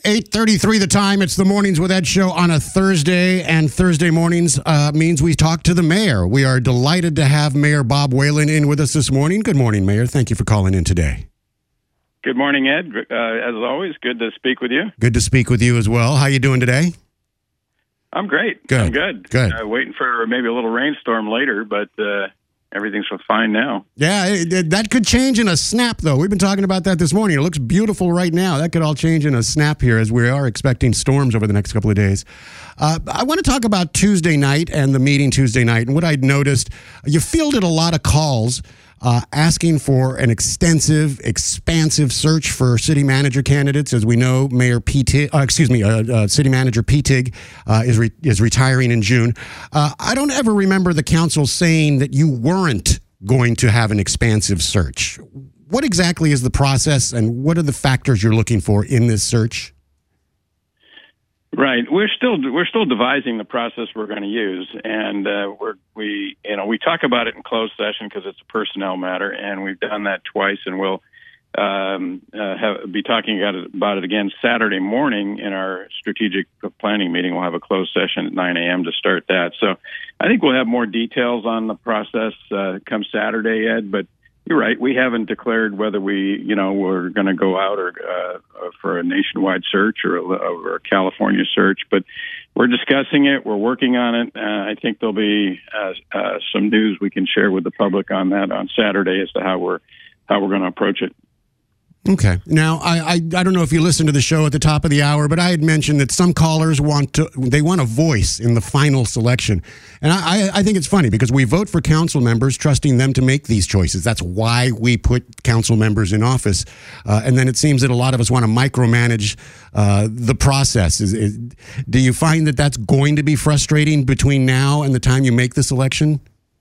8:33 the time. It's the Mornings with Ed show on a Thursday, and Thursday mornings means we talk to the mayor. We are delighted to have Mayor Bob Whalen in with us this morning. Good morning, Mayor. Thank you for calling in today. Good morning, Ed. As always, good to speak with you. Good to speak with you as well. How you doing today? I'm great. Good. I'm good. Good. Waiting for maybe a little rainstorm later, but everything's fine now. Yeah, that could change in a snap, though. We've been talking about that this morning. It looks beautiful right now. That could all change in a snap here as we are expecting storms over the next couple of days. I want to talk about Tuesday night and the meeting Tuesday night. And what I'd noticed, you fielded a lot of calls asking for an extensive, expansive search for city manager candidates. As we know, City Manager Petig is retiring in June. I don't ever remember the council saying that you weren't going to have an expansive search. What exactly is the process, and what are the factors you're looking for in this search? Right. We're still devising the process we're going to use, and we talk about it in closed session because it's a personnel matter, and we've done that twice, and we'll be talking about it again Saturday morning in our strategic planning meeting. We'll have a closed session at 9 a.m. to start that. So I think we'll have more details on the process come Saturday, Ed. But you're right. We haven't declared whether we're going to go out or for a nationwide search or a California search, but we're discussing it. We're working on it. I think there'll be some news we can share with the public on that on Saturday as to how we're going to approach it. Okay. Now, I don't know if you listened to the show at the top of the hour, but I had mentioned that some callers want a voice in the final selection. And I think it's funny because we vote for council members, trusting them to make these choices. That's why we put council members in office. And then it seems that a lot of us want to micromanage the process. Do you find that that's going to be frustrating between now and the time you make this election?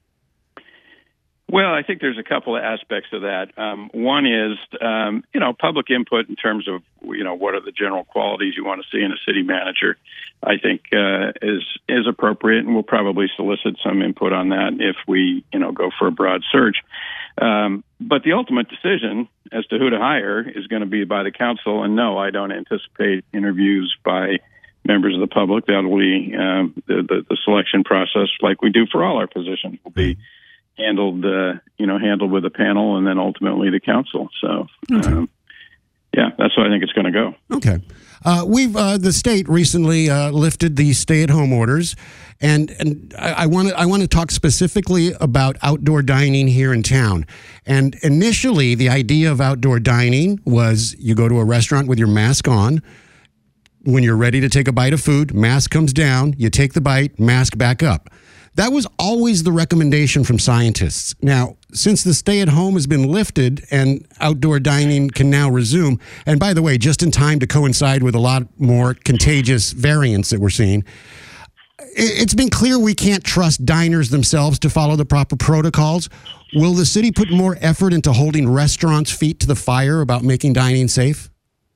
Well, I think there's a couple of aspects of that. One is, public input in terms of, what are the general qualities you want to see in a city manager, I think is appropriate, and we'll probably solicit some input on that if we, go for a broad search. But the ultimate decision as to who to hire is going to be by the council, and no, I don't anticipate interviews by members of the public. That'll be the selection process, like we do for all our positions, will be handled with a panel and then ultimately the council. So, that's how I think it's going to go. Okay. The state recently lifted the stay-at-home orders, and I want to talk specifically about outdoor dining here in town. And initially, the idea of outdoor dining was you go to a restaurant with your mask on. When you're ready to take a bite of food, mask comes down, you take the bite, mask back up. That was always the recommendation from scientists. Now, since the stay-at-home has been lifted and outdoor dining can now resume, and by the way, just in time to coincide with a lot more contagious variants that we're seeing, it's been clear we can't trust diners themselves to follow the proper protocols. Will the city put more effort into holding restaurants' feet to the fire about making dining safe?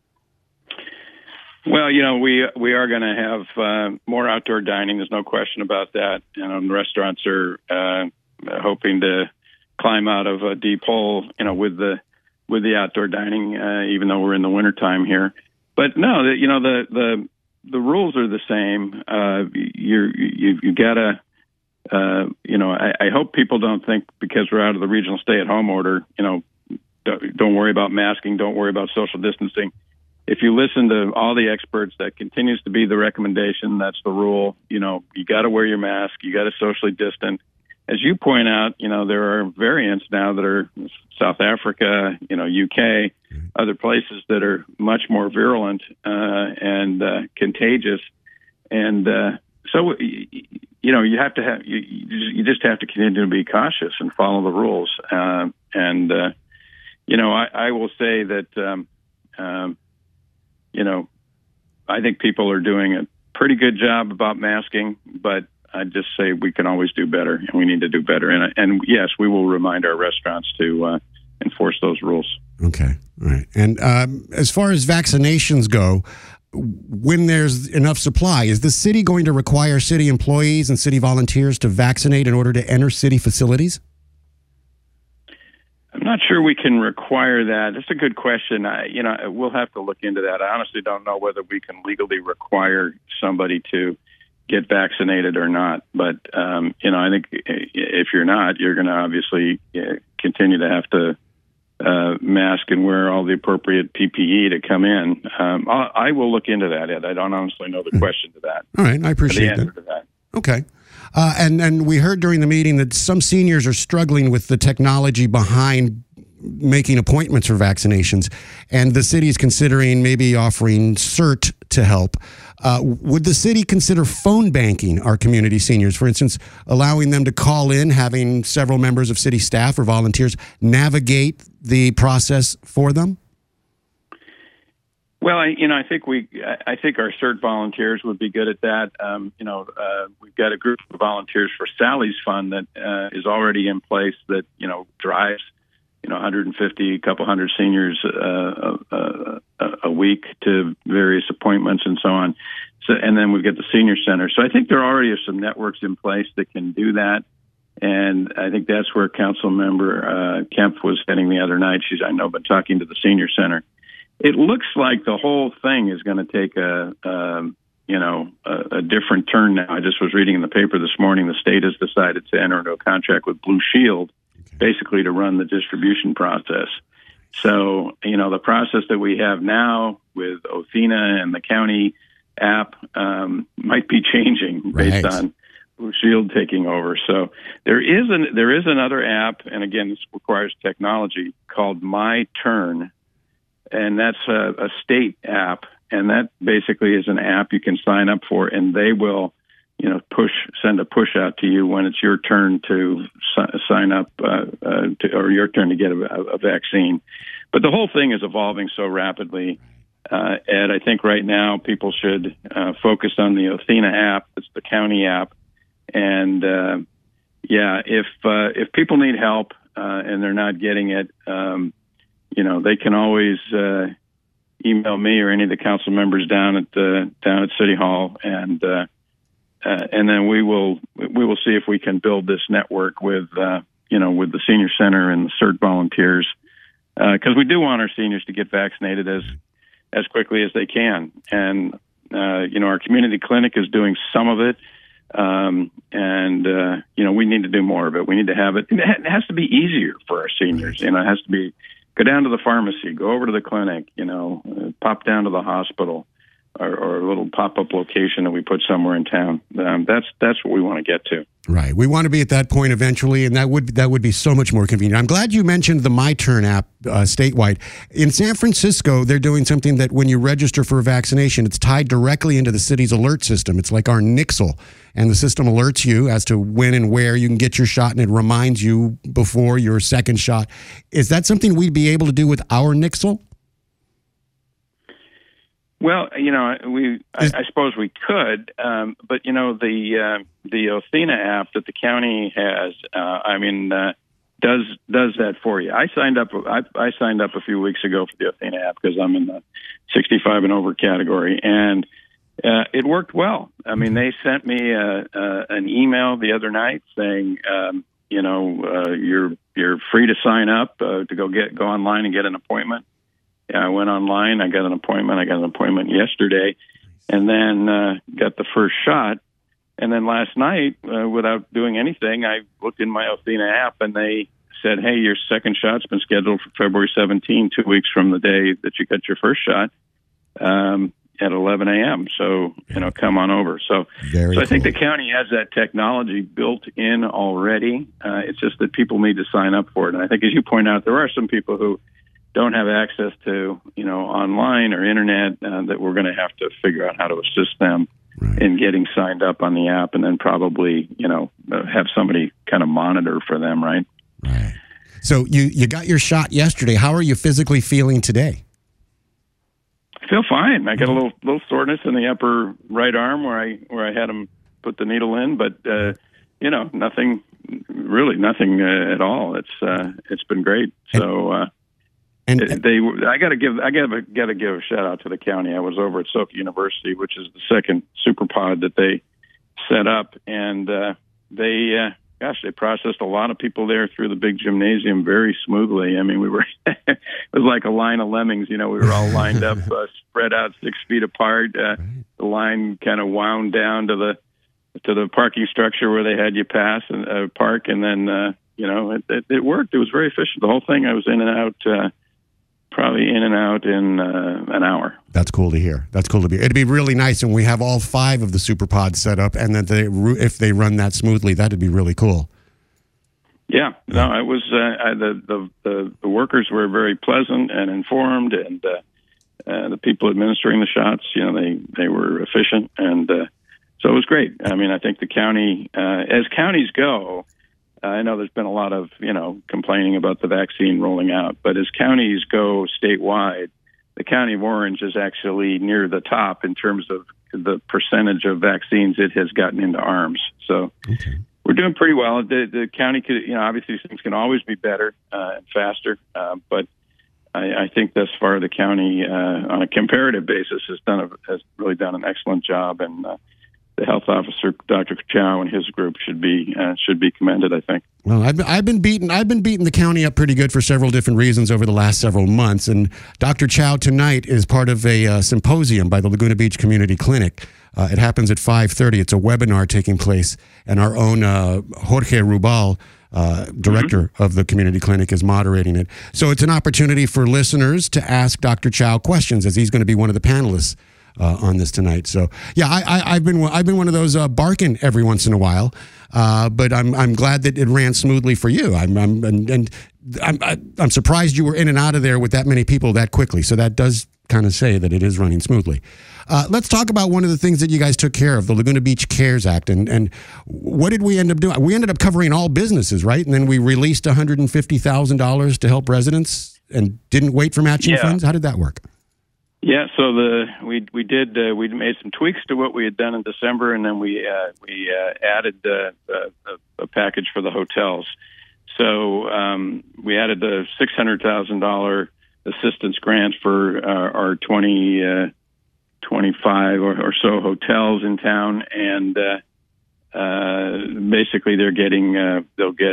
Well, we are going to have more outdoor dining. There's no question about that. And restaurants are hoping to climb out of a deep hole, with the outdoor dining, even though we're in the wintertime here. But no, the rules are the same. You gotta, I hope people don't think because we're out of the regional stay-at-home order, don't worry about masking, don't worry about social distancing. If you listen to all the experts, that continues to be the recommendation. That's the rule. You got to wear your mask. You got to socially distance. As you point out, there are variants now that are South Africa, UK, other places that are much more virulent and contagious. And so, you have to have you just have to continue to be cautious and follow the rules. I will say that. I think people are doing a pretty good job about masking, but I just say we can always do better, and we need to do better. And yes, we will remind our restaurants to enforce those rules. Okay, all right. And as far as vaccinations go, when there's enough supply, is the city going to require city employees and city volunteers to vaccinate in order to enter city facilities? I'm not sure we can require that. That's a good question. We'll have to look into that. I honestly don't know whether we can legally require somebody to get vaccinated or not. But, I think if you're not, you're going to obviously continue to have to mask and wear all the appropriate PPE to come in. I will look into that, Ed. I don't honestly know the question to that. All right, I appreciate the answer to that. Okay. And we heard during the meeting that some seniors are struggling with the technology behind making appointments for vaccinations, and the city is considering maybe offering CERT to help. Would the city consider phone banking our community seniors, for instance, allowing them to call in, having several members of city staff or volunteers navigate the process for them? Well, I think our CERT volunteers would be good at that. We've got a group of volunteers for Sally's Fund that is already in place that drives 150, a couple hundred seniors a week to various appointments and so on. So, and then we've got the senior center. So I think there already are some networks in place that can do that. And I think that's where Council Member Kemp was heading the other night. She's, I know, been talking to the senior center. It looks like the whole thing is going to take a different turn now. I just was reading in the paper this morning, the state has decided to enter into a contract with Blue Shield, basically to run the distribution process. So, the process that we have now with Othina and the county app might be changing based on Blue Shield taking over. So there is another app, and again, this requires technology, called My Turn. And that's a state app, and that basically is an app you can sign up for, and they will, send a push out to you when it's your turn to sign up, or your turn to get a vaccine. But the whole thing is evolving so rapidly, Ed. I think right now people should focus on the Othina app. It's the county app, and if people need help and they're not getting it. They can always email me or any of the council members down at City Hall, and then we will see if we can build this network with the senior center and the CERT volunteers, because we do want our seniors to get vaccinated as quickly as they can. And our community clinic is doing some of it, we need to do more of it. We need to have it. It has to be easier for our seniors. It has to be. Go down to the pharmacy, go over to the clinic, pop down to the hospital, or a little pop-up location that we put somewhere in town. That's what we want to get to. Right. We want to be at that point eventually, and that would be so much more convenient. I'm glad you mentioned the My Turn app statewide. In San Francisco, they're doing something that when you register for a vaccination, it's tied directly into the city's alert system. It's like our Nixle, and the system alerts you as to when and where you can get your shot, and it reminds you before your second shot. Is that something we'd be able to do with our Nixle? Well, I suppose we could, but the Othina app that the county has, does that for you. I signed up a few weeks ago for the Othina app because I'm in the 65 and over category, and it worked well. They sent me an email the other night saying, you're free to sign up to go online and get an appointment. I went online. I got an appointment. I got an appointment yesterday, and then got the first shot. And then last night, without doing anything, I looked in my Othina app, and they said, "Hey, your second shot's been scheduled for February 17, 2 weeks from the day that you got your first shot, at 11 a.m. So come on over." So I think the county has that technology built in already. It's just that people need to sign up for it. And I think, as you point out, there are some people who don't have access to, online or internet, that we're going to have to figure out how to assist them in getting signed up on the app, and then probably, have somebody kind of monitor for them, right? Right. So you got your shot yesterday. How are you physically feeling today? I feel fine. I got a little soreness in the upper right arm where I had them put the needle in, but nothing at all. It's been great. So. I got to give a shout out to the county. I was over at Soka University, which is the second super pod that they set up, and they they processed a lot of people there through the big gymnasium very smoothly. I mean, we were it was like a line of lemmings. We were all lined up, spread out 6 feet apart. The line kind of wound down to the parking structure where they had you pass and park, and then it worked. It was very efficient. The whole thing, I was in and out. Probably in and out in an hour. That's cool to hear. It'd be really nice when we have all 5 of the super pods set up, and then if they run that smoothly, that'd be really cool. Yeah, no, it was the workers were very pleasant and informed, and the people administering the shots, they were efficient, and so it was great. I mean, I think the county, as counties go. I know there's been a lot of, complaining about the vaccine rolling out, but as counties go statewide, the County of Orange is actually near the top in terms of the percentage of vaccines it has gotten into arms. So we're doing pretty well. The county could, obviously things can always be better and faster, but I think thus far the county, on a comparative basis, has really done an excellent job, and the health officer, Dr. Chow, and his group should be commended, I think. Well, I've been beating the county up pretty good for several different reasons over the last several months, and Dr. Chow tonight is part of a symposium by the Laguna Beach Community Clinic. It happens at 5:30. It's a webinar taking place, and our own Jorge Rubal, director of the community clinic, is moderating it. So it's an opportunity for listeners to ask Dr. Chow questions, as he's going to be one of the panelists on this tonight. So yeah, I've been one of those barking every once in a while, but I'm glad that it ran smoothly for you. I'm surprised you were in and out of there with that many people that quickly. So that does kind of say that it is running smoothly. Let's talk about one of the things that you guys took care of, the Laguna Beach CARES Act, and what did we end up doing? We ended up covering all businesses, right? And then we released $150,000 to help residents and didn't wait for matching funds. How did that work? Yeah, so we made some tweaks to what we had done in December, and then we added a package for the hotels. So we added the $600,000 assistance grant for our 25 or so hotels in town, and basically they'll get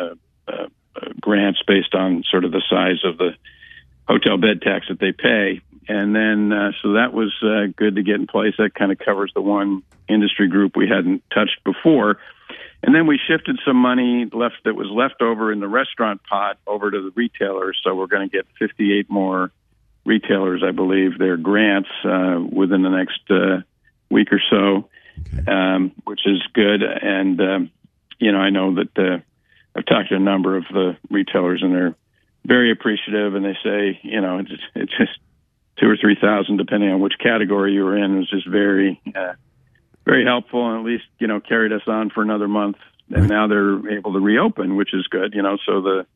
grants based on sort of the size of the hotel bed tax that they pay. And then, so that was good to get in place. That kind of covers the one industry group we hadn't touched before. And then we shifted some money that was left over in the restaurant pot over to the retailers. So we're going to get 58 more retailers, I believe, their grants within the next week or so, which is good. And, I know that I've talked to a number of the retailers, and they're very appreciative, and they say, it's just 2,000 or 3,000, depending on which category you were in. It was just very, very helpful, and at least, carried us on for another month. And now they're able to reopen, which is good. So the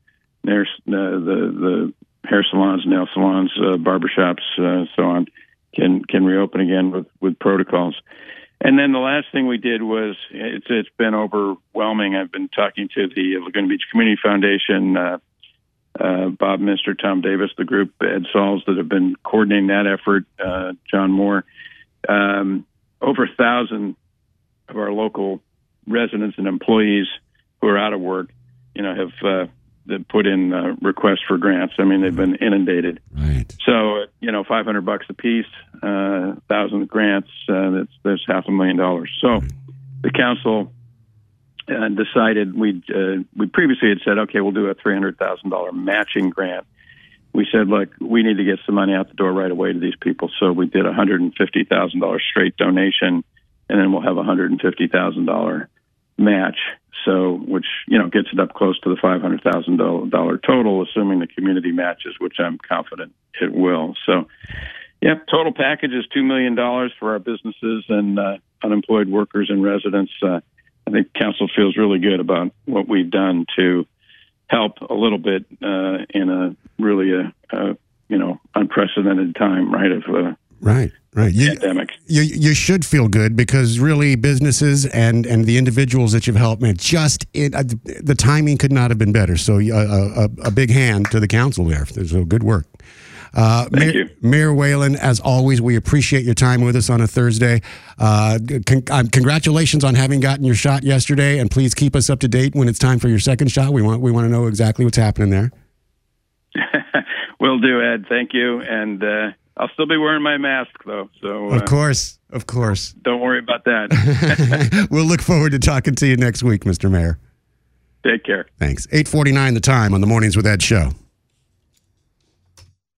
hair salons, nail salons, barbershops, so on, can reopen again with protocols. And then the last thing we did was, it's been overwhelming. I've been talking to the Laguna Beach Community Foundation, Bob Minster, Tom Davis, the group, Ed Sauls, that have been coordinating that effort, John Moore. Over 1,000 of our local residents and employees who are out of work, have put in requests for grants. I mean, they've been inundated. Right. So, $500 a piece, 1,000 grants, that's $500,000. So the council decided we previously had said, okay, we'll do a $300,000 matching grant. We said, look, we need to get some money out the door right away to these people. So we did a $150,000 straight donation, and then we'll have a $150,000 match. So, which, gets it up close to the $500,000 total, assuming the community matches, which I'm confident it will. So, total package is $2 million for our businesses and unemployed workers and residents. I think council feels really good about what we've done to help a little bit in a really unprecedented time, right? Right. Pandemic. You should feel good, because really businesses and the individuals that you've helped, man, the timing could not have been better. So a big hand to the council there. So good work. Thank you. Mayor Whalen, as always, we appreciate your time with us on a Thursday. Congratulations on having gotten your shot yesterday, and please keep us up to date when it's time for your second shot. We want to know exactly what's happening there. Will do, Ed. Thank you. And I'll still be wearing my mask, though. So Of course. Don't worry about that. We'll look forward to talking to you next week, Mr. Mayor. Take care. Thanks. 8:49 the time on the Mornings with Ed show.